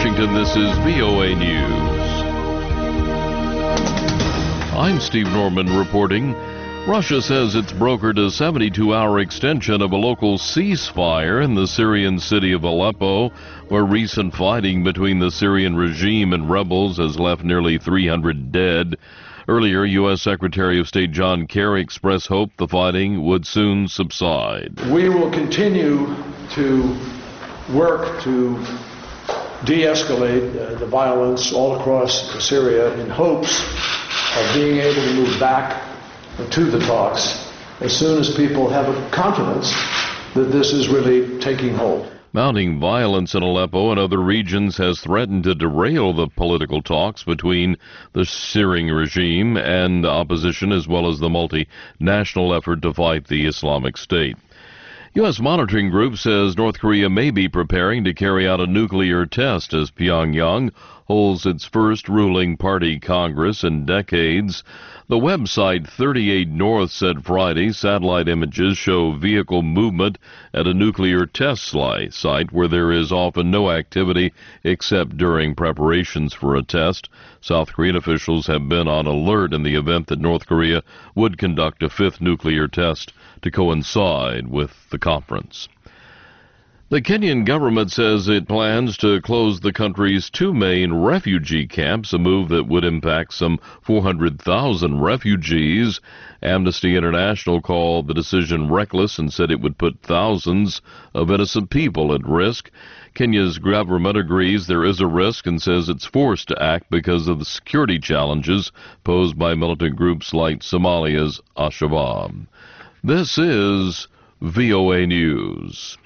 Washington, this is VOA News. I'm Steve Norman reporting. Russia says it's brokered a 72-hour extension of a local ceasefire in the Syrian city of Aleppo, where recent fighting between the Syrian regime and rebels has left nearly 300 dead. Earlier, U.S. Secretary of State John Kerry expressed hope the fighting would soon subside. We will continue to work to de-escalate the violence all across Syria in hopes of being able to move back to the talks as soon as people have a confidence that this is really taking hold. Mounting violence in Aleppo and other regions has threatened to derail the political talks between the Syrian regime and opposition, as well as the multinational effort to fight the Islamic State. U.S. monitoring group says North Korea may be preparing to carry out a nuclear test as Pyongyang holds its first ruling party Congress in decades. The website 38 North said Friday satellite images show vehicle movement at a nuclear test site where there is often no activity except during preparations for a test. South Korean officials have been on alert in the event that North Korea would conduct a fifth nuclear test to coincide with the conference. The Kenyan government says it plans to close the country's two main refugee camps, a move that would impact some 400,000 refugees. Amnesty International called the decision reckless and said it would put thousands of innocent people at risk. Kenya's government agrees there is a risk and says it's forced to act because of the security challenges posed by militant groups like Somalia's Al-Shabaab. This is VOA News.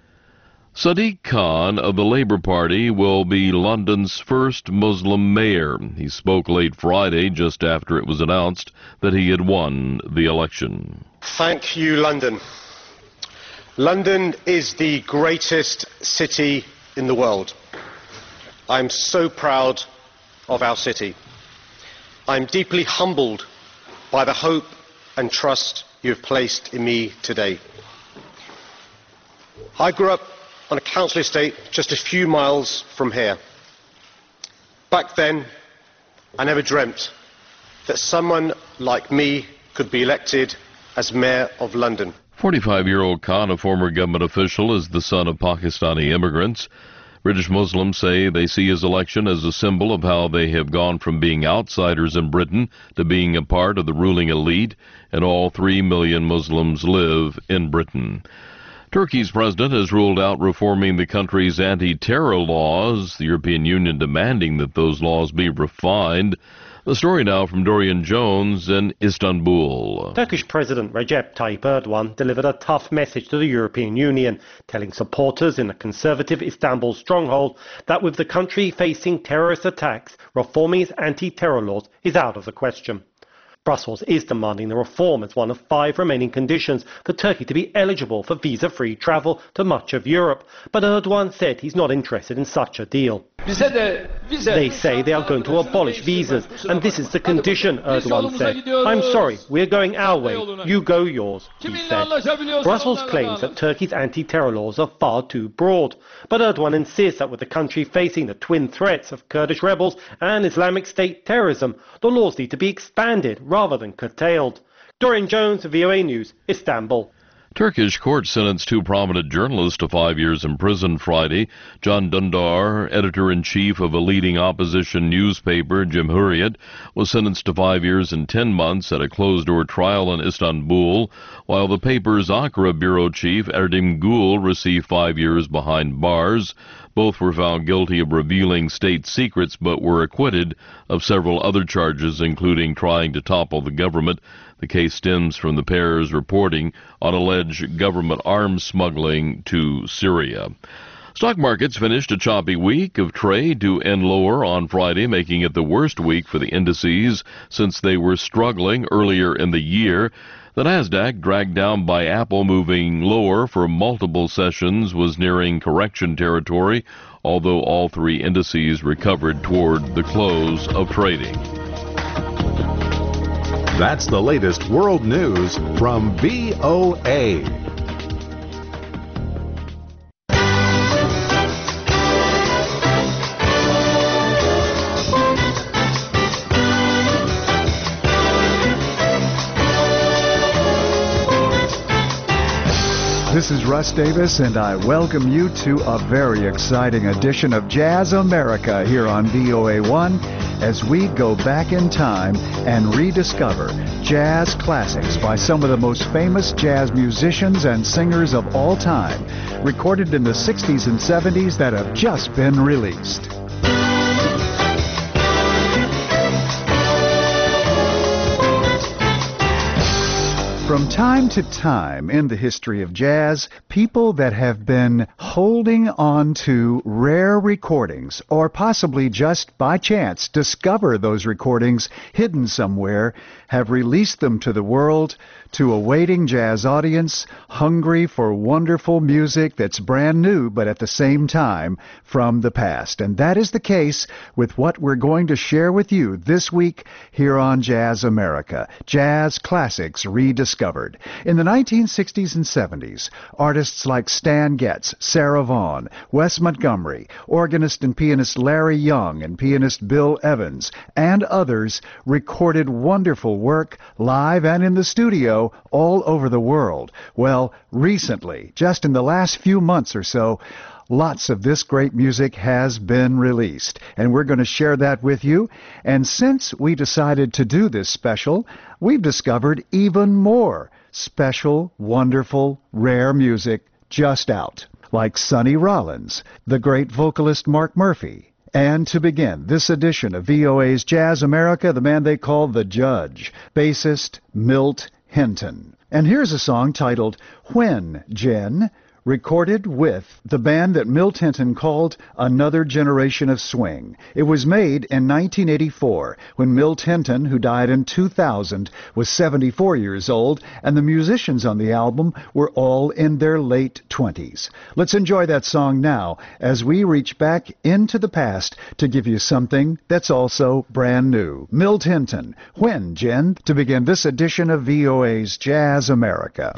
Sadiq Khan of the Labour Party will be London's first Muslim mayor. He spoke late Friday, just after it was announced that he had won the election. Thank you, London. London is the greatest city in the world. I'm so proud of our city. I'm deeply humbled by the hope and trust you have placed in me today. I grew up on a council estate just a few miles from here. Back then, I never dreamt that someone like me could be elected as Mayor of London. 45-year-old Khan, a former government official, is the son of Pakistani immigrants. British Muslims say they see his election as a symbol of how they have gone from being outsiders in Britain to being a part of the ruling elite, and all 3 million Muslims live in Britain. Turkey's president has ruled out reforming the country's anti-terror laws, the European Union demanding that those laws be refined. The story now from Dorian Jones in Istanbul. Turkish President Recep Tayyip Erdogan delivered a tough message to the European Union, telling supporters in a conservative Istanbul stronghold that with the country facing terrorist attacks, reforming its anti-terror laws is out of the question. Brussels is demanding the reform as one of 5 remaining conditions for Turkey to be eligible for visa-free travel to much of Europe. But Erdogan said he's not interested in such a deal. They say they are going to abolish visas, and this is the condition, Erdogan said. I'm sorry, we're going our way, you go yours, he said. Brussels claims that Turkey's anti-terror laws are far too broad, but Erdogan insists that with the country facing the twin threats of Kurdish rebels and Islamic State terrorism, the laws need to be expanded rather than curtailed. Dorian Jones, VOA News, Istanbul. Turkish court sentenced 2 prominent journalists to 5 years in prison Friday. Can Dündar, editor-in-chief of a leading opposition newspaper, Cumhuriyet, was sentenced to 5 years and 10 months at a closed-door trial in Istanbul, while the paper's Ankara bureau chief, Erdem Gül, received 5 years behind bars. Both were found guilty of revealing state secrets but were acquitted of several other charges, including trying to topple the government. The case stems from the pair's reporting on alleged government arms smuggling to Syria. Stock markets finished a choppy week of trade to end lower on Friday, making it the worst week for the indices since they were struggling earlier in the year. The Nasdaq, dragged down by Apple moving lower for multiple sessions, was nearing correction territory, although all 3 indices recovered toward the close of trading. That's the latest world news from VOA. This is Russ Davis, and I welcome you to a very exciting edition of Jazz America here on VOA1 as we go back in time and rediscover jazz classics by some of the most famous jazz musicians and singers of all time, recorded in the 60s and 70s that have just been released. From time to time in the history of jazz, people that have been holding on to rare recordings, or possibly just by chance discover those recordings hidden somewhere, have released them to the world, to a waiting jazz audience, hungry for wonderful music that's brand new, but at the same time from the past. And that is the case with what we're going to share with you this week here on Jazz America, Jazz Classics Rediscovered. In the 1960s and 70s, artists like Stan Getz, Sarah Vaughan, Wes Montgomery, organist and pianist Larry Young, and pianist Bill Evans, and others recorded wonderful work live and in the studio all over the world. Well, recently, just in the last few months or so, lots of this great music has been released, and we're going to share that with you. And since we decided to do this special, we've discovered even more special, wonderful, rare music just out, like Sonny Rollins, the great vocalist Mark Murphy. And to begin this edition of VOA's Jazz America, the man they call the Judge, bassist Milt Hinton. And here's a song titled When, Jen, recorded with the band that Milt Hinton called Another Generation of Swing. It was made in 1984 when Milt Hinton, who died in 2000, was 74 years old, and the musicians on the album were all in their late 20s. Let's enjoy that song now as we reach back into the past to give you something that's also brand new. Milt Hinton, When, Jen, to begin this edition of VOA's Jazz America.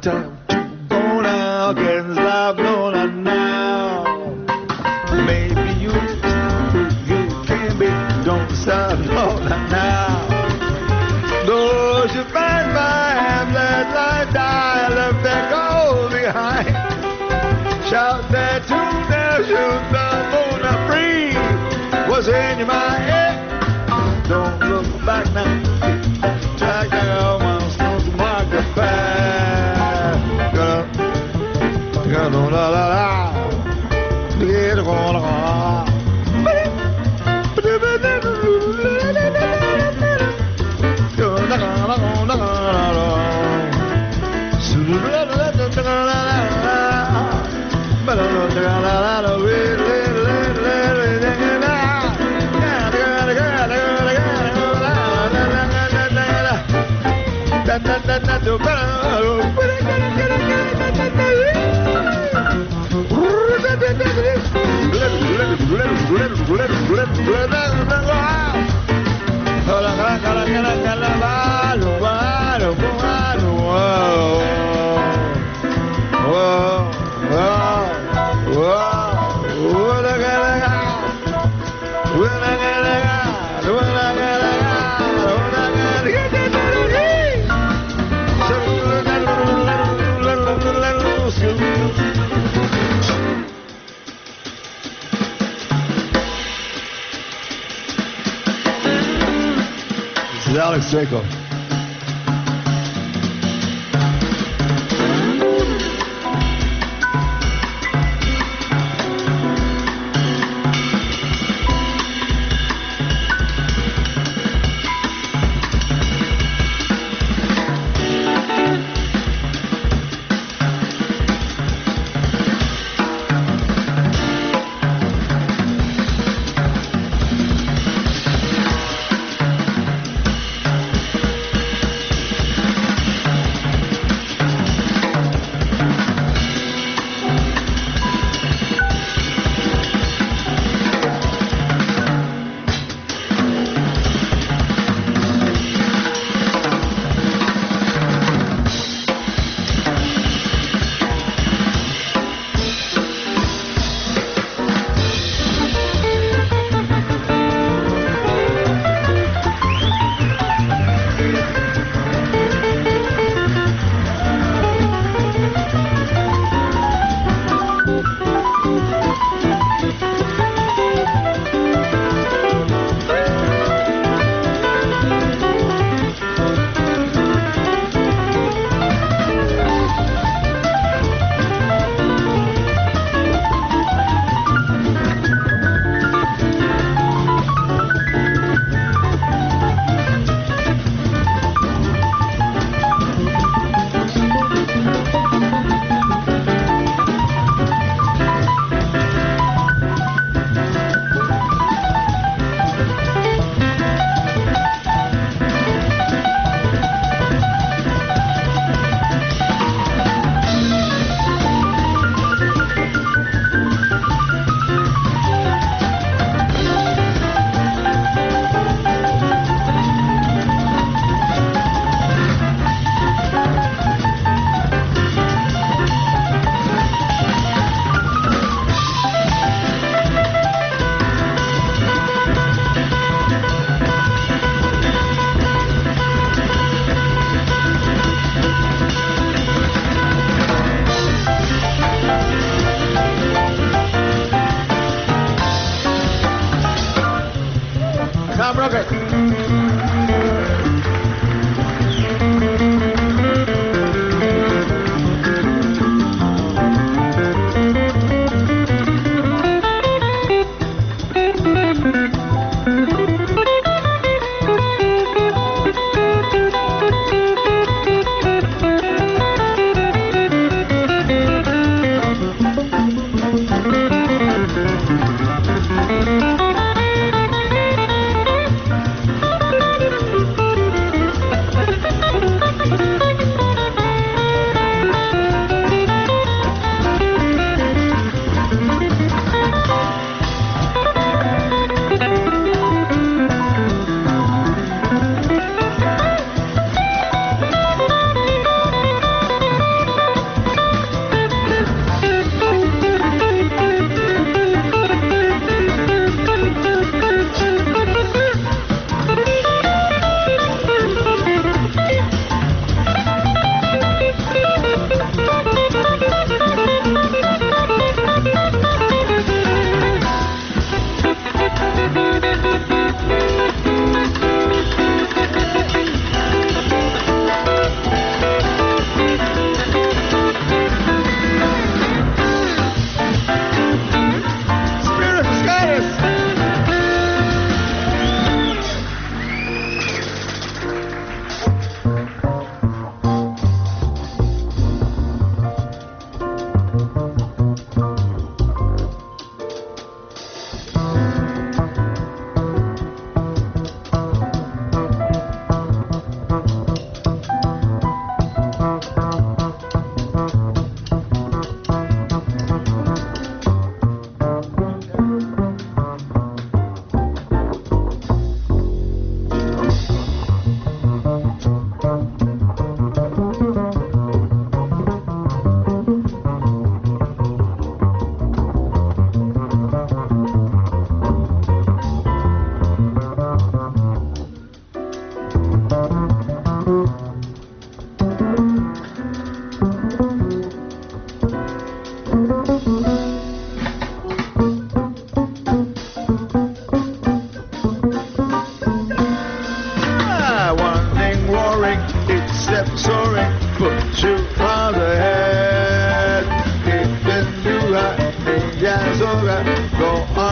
time to go now, can't stop going now. Maybe you can be, don't stop going now. Those you find my hand, let life die, left that gold behind. Shout that tune now, shoot the moon up free. What's in your mind? Don't look back now. Track down my stones to mark the path. La la la la. This is Alex Draco.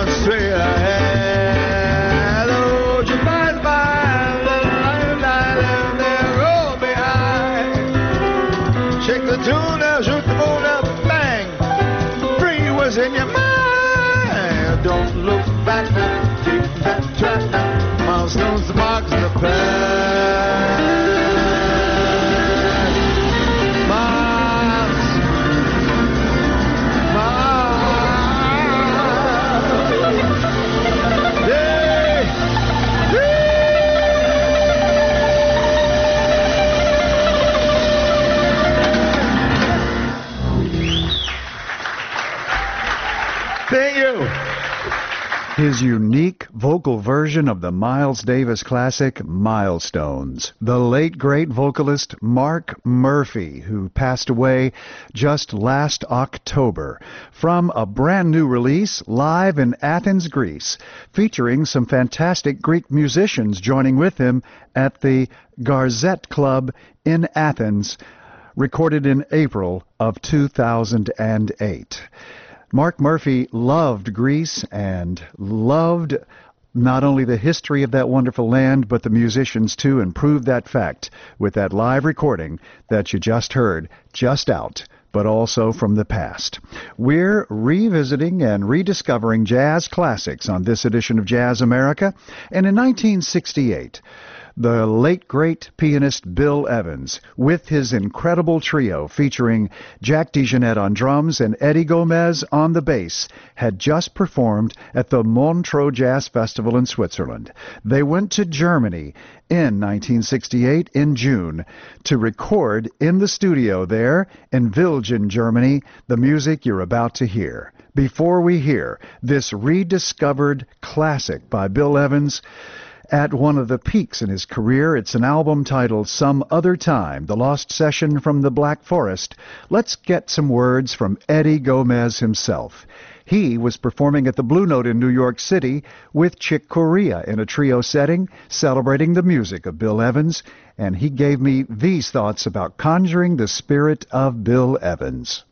down straight ahead. Oh, you might find the line there, roll behind. Shake the tune now, shoot the moon up, bang. Free was in your mind. Don't look back now, take that track now. Milestones, the marks, the past. Thank you. His unique vocal version of the Miles Davis classic, Milestones. The late, great vocalist Mark Murphy, who passed away just last October, from a brand new release live in Athens, Greece, featuring some fantastic Greek musicians joining with him at the Garzette Club in Athens, recorded in April of 2008. Mark Murphy loved Greece and loved not only the history of that wonderful land, but the musicians too, and proved that fact with that live recording that you just heard, just out, but also from the past. We're revisiting and rediscovering jazz classics on this edition of Jazz America, and in 1968, the late, great pianist Bill Evans, with his incredible trio featuring Jack DeJohnette on drums and Eddie Gomez on the bass, had just performed at the Montreux Jazz Festival in Switzerland. They went to Germany in 1968 in June to record in the studio there in Wilgen, Germany, the music you're about to hear. Before we hear this rediscovered classic by Bill Evans, at one of the peaks in his career, it's an album titled Some Other Time, The Lost Session from the Black Forest. Let's get some words from Eddie Gomez himself. He was performing at the Blue Note in New York City with Chick Corea in a trio setting, celebrating the music of Bill Evans, and he gave me these thoughts about conjuring the spirit of Bill Evans.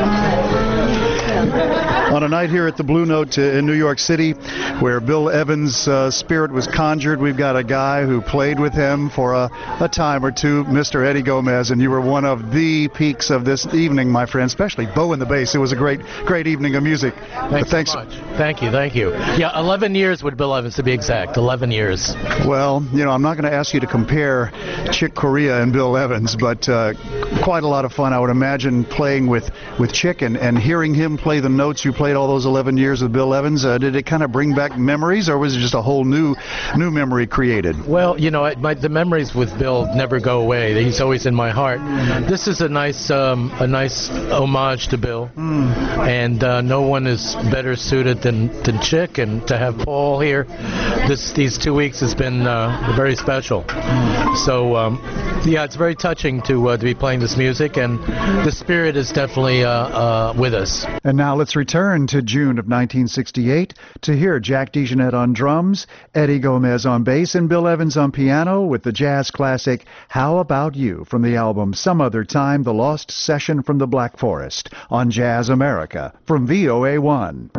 On a night here at the Blue Note in New York City, where Bill Evans' spirit was conjured, we've got a guy who played with him for a time or two, Mr. Eddie Gomez, and you were one of the peaks of this evening, my friend, especially Bo in the bass. It was a great evening of music. Thanks so much. Thank you. Yeah, 11 years with Bill Evans, to be exact. 11 years. Well, I'm not going to ask you to compare Chick Corea and Bill Evans, but quite a lot of fun, I would imagine, playing with Chick and hearing him play the notes you played all those 11 years with Bill Evans. Did it kind of bring back memories, or was it just a whole new memory created? Well, the memories with Bill never go away. He's always in my heart. This is a nice homage to Bill, and no one is better suited than Chick, and to have Paul here these 2 weeks has been very special. So yeah, it's very touching to be playing this music, and the spirit is definitely with us. And now let's return to June of 1968 to hear Jack DeJohnette on drums, Eddie Gomez on bass, and Bill Evans on piano with the jazz classic How About You from the album Some Other Time, The Lost Session from the Black Forest on Jazz America from VOA1.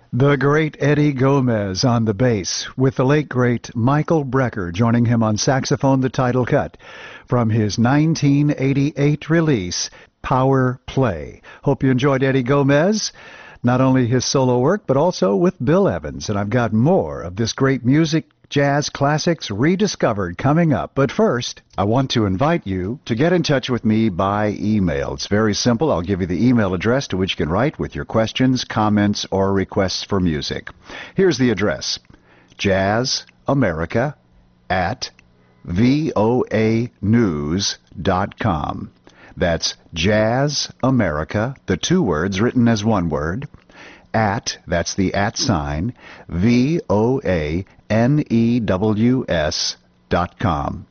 The great Eddie Gomez on the bass, with the late great Michael Brecker joining him on saxophone, the title cut from his 1988 release, Power Play. Hope you enjoyed Eddie Gomez, not only his solo work, but also with Bill Evans. And I've got more of this great music, jazz classics rediscovered coming up. But first, I want to invite you to get in touch with me by email. It's very simple. I'll give you the email address to which you can write with your questions, comments, or requests for music. Here's the address: jazzamerica@voanews.com. That's jazzamerica, the two words written as one word, that's the @ sign, VOANEWS.com.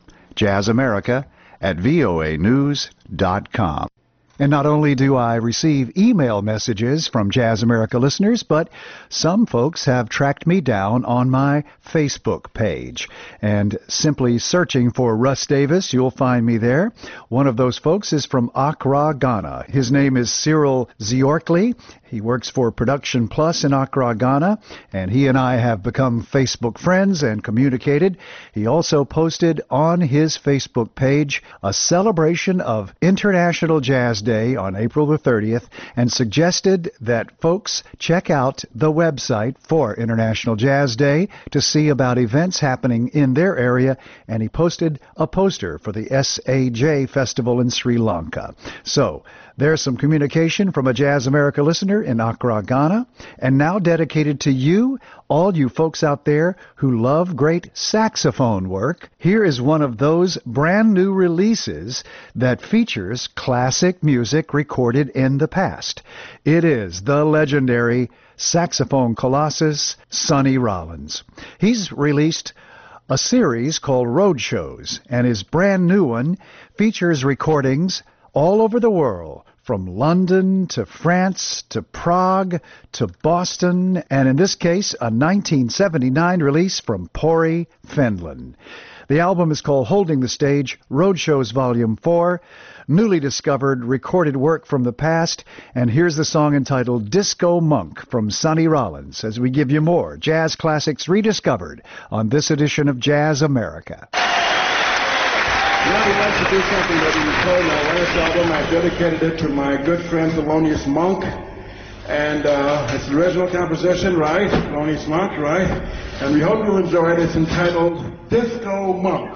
jazzamerica@voanews.com. And not only do I receive email messages from Jazz America listeners, but some folks have tracked me down on my Facebook page. And simply searching for Russ Davis, you'll find me there. One of those folks is from Accra, Ghana. His name is Cyril Ziorkli. He works for Production Plus in Accra, Ghana, and he and I have become Facebook friends and communicated. He also posted on his Facebook page a celebration of International Jazz Day on April the 30th and suggested that folks check out the website for International Jazz Day to see about events happening in their area, and he posted a poster for the SAJ Festival in Sri Lanka. So, there's some communication from a Jazz America listener in Accra, Ghana, and now dedicated to you, all you folks out there who love great saxophone work. Here is one of those brand new releases that features classic music recorded in the past. It is the legendary saxophone colossus, Sonny Rollins. He's released a series called Roadshows, and his brand new one features recordings all over the world, from London to France to Prague to Boston, and in this case, a 1979 release from Pori, Finland. The album is called Holding the Stage, Roadshows Volume 4, newly discovered recorded work from the past, and here's the song entitled Disco Monk from Sonny Rollins, as we give you more jazz classics rediscovered on this edition of Jazz America. Now we'd like to do something that we recorded in our last album. I dedicated it to my good friend Thelonious Monk. And it's the original composition, right? Thelonious Monk, right? And we hope you'll enjoy it. It's entitled Disco Monk.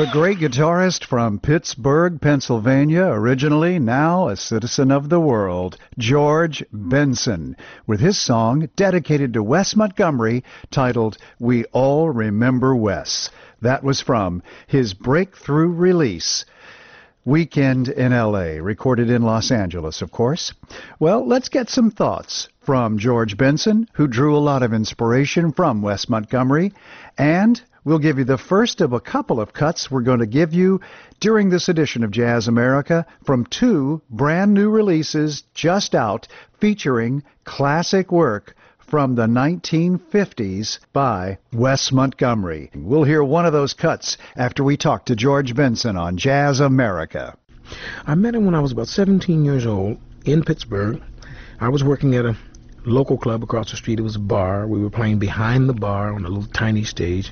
The great guitarist from Pittsburgh, Pennsylvania, originally, now a citizen of the world, George Benson, with his song dedicated to Wes Montgomery titled We All Remember Wes. That was from his breakthrough release, Weekend in L.A., recorded in Los Angeles, of course. Well, let's get some thoughts from George Benson, who drew a lot of inspiration from Wes Montgomery, and we'll give you the first of a couple of cuts we're going to give you during this edition of Jazz America from two brand new releases just out featuring classic work from the 1950s by Wes Montgomery. We'll hear one of those cuts after we talk to George Benson on Jazz America. I met him when I was about 17 years old in Pittsburgh. I was working at a local club across the street. It was a bar. We were playing behind the bar on a little tiny stage,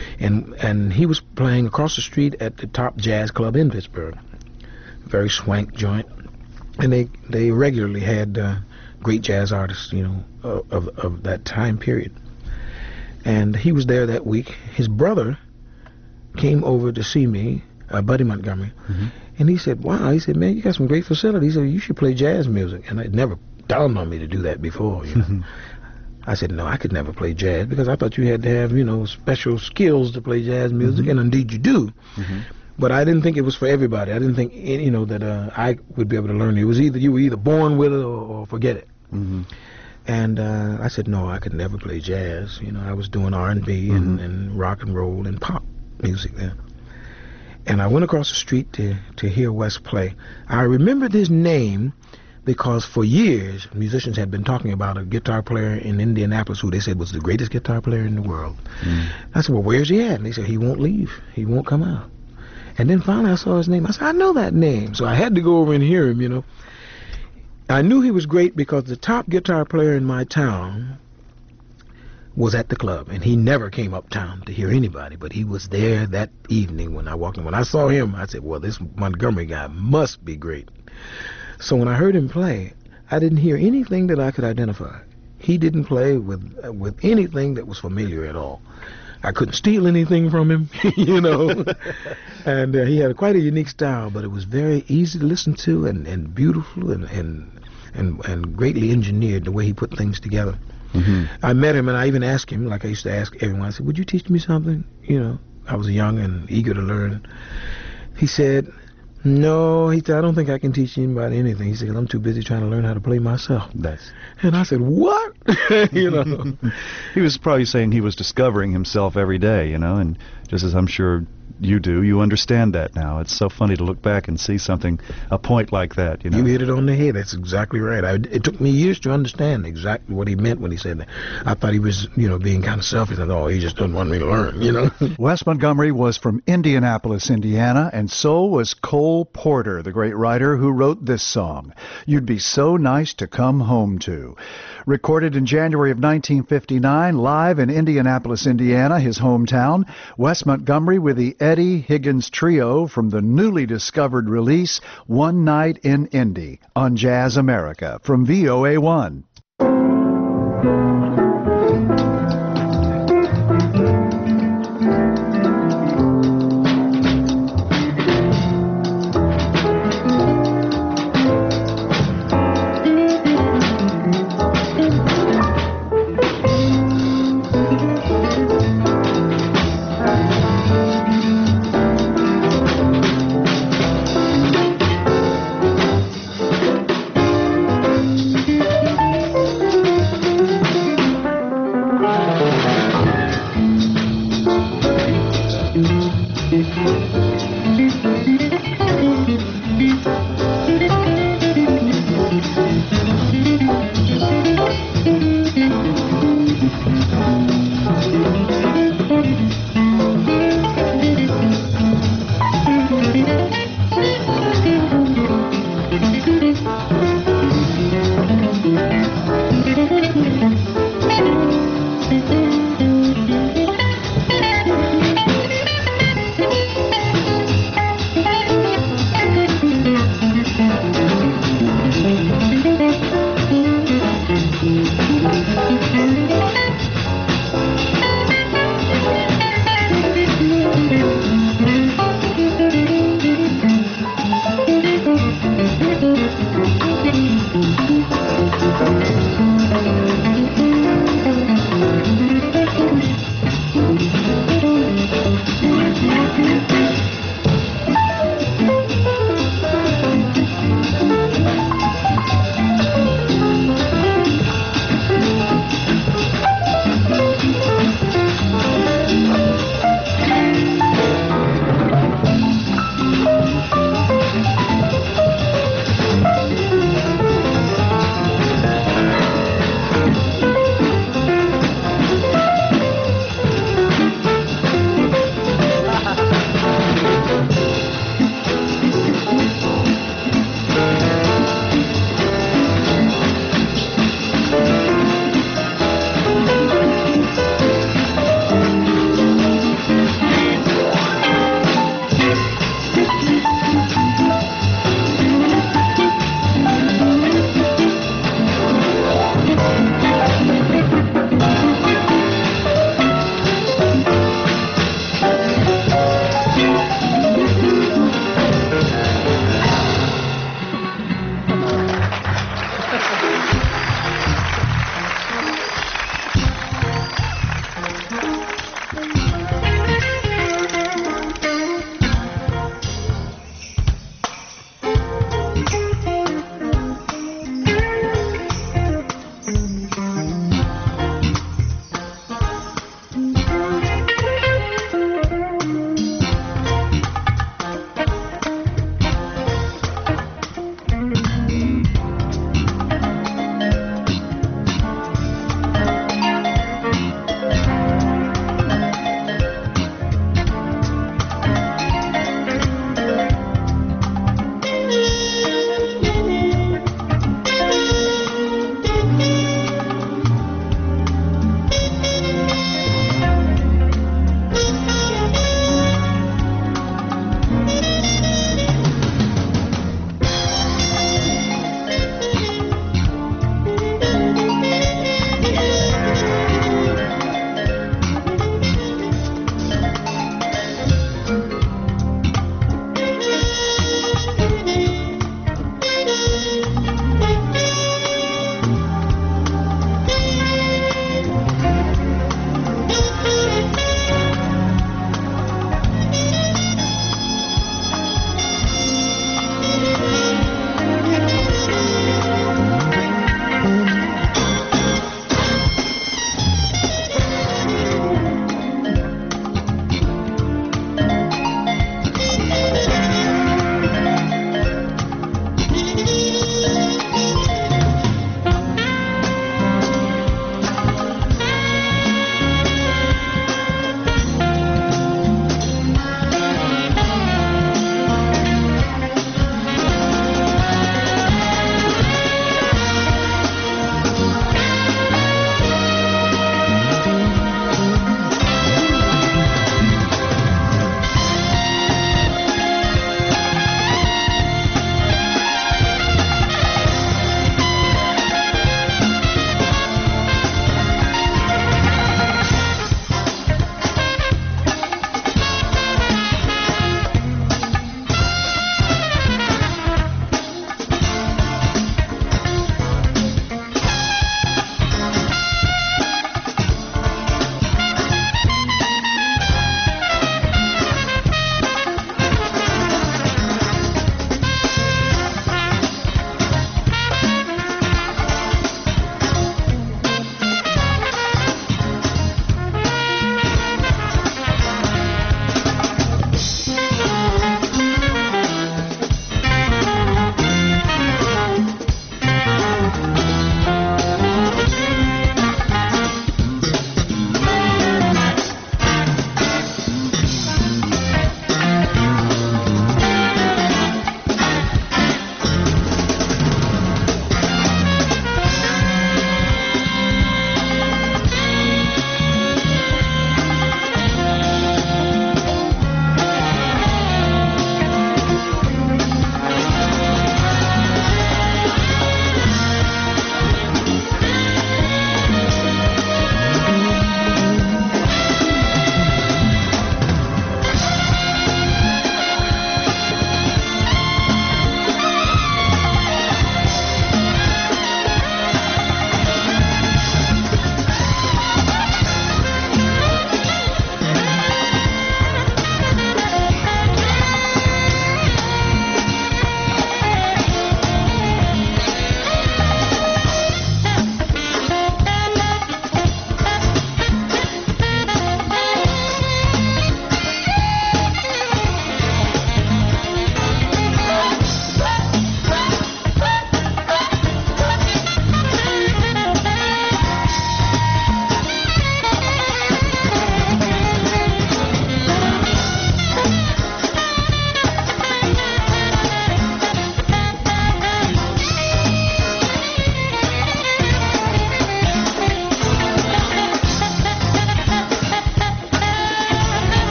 and he was playing across the street at the Top Jazz Club in Pittsburgh, very swank joint, and they regularly had great jazz artists, you know, of that time period. And he was there that week. His brother came over to see me, Buddy Montgomery, and he said, "Wow," he said, "man, you got some great facilities. He said, you should play jazz music." And I'd never dawned on me to do that before, you know. I said, no, I could never play jazz, because I thought you had to have, you know, special skills to play jazz music, and indeed you do. But I didn't think it was for everybody. I didn't think, you know, that I would be able to learn it. It was either you were either born with it or forget it. And I said, no, I could never play jazz. You know, I was doing R&B and rock and roll and pop music then. And I went across the street to hear Wes play. I remembered his name because for years musicians had been talking about a guitar player in Indianapolis who they said was the greatest guitar player in the world. I said, well, where's he at? And they said, he won't leave. He won't come out. And then finally I saw his name. I said, I know that name. So I had to go over and hear him, you know. I knew he was great because the top guitar player in my town was at the club, and he never came uptown to hear anybody, but he was there that evening when I walked in. When I saw him, I said, well, this Montgomery guy must be great. So when I heard him play, I didn't hear anything that I could identify. He didn't play with anything that was familiar at all. I couldn't steal anything from him, you know. And he had quite a unique style, but it was very easy to listen to and beautiful and greatly engineered the way he put things together. I met him, and I even asked him, like I used to ask everyone, I said, would you teach me something? You know, I was young and eager to learn. He said, no, he said, I don't think I can teach anybody anything. He said, I'm too busy trying to learn how to play myself. And I said, what? You know. He was probably saying he was discovering himself every day, you know, and just as I'm sure you do, you understand that now. It's so funny to look back and see something, a point like that, you know. You hit it on the head. That's exactly right. It took me years to understand exactly what he meant when he said that. I thought he was, you know, being kind of selfish. I thought, oh, he just doesn't want me to learn, you know. Wes Montgomery was from Indianapolis, Indiana, and so was Cole Porter, the great writer who wrote this song, You'd Be So Nice to Come Home To. Recorded in January of 1959, live in Indianapolis, Indiana, his hometown, Wes Montgomery with the Eddie Higgins Trio from the newly discovered release, One Night in Indy, on Jazz America, from VOA1.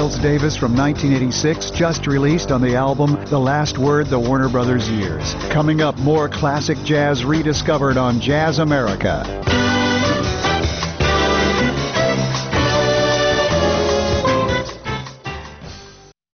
Miles Davis from 1986, just released on the album The Last Word, The Warner Brothers Years. Coming up, more classic jazz rediscovered on Jazz America.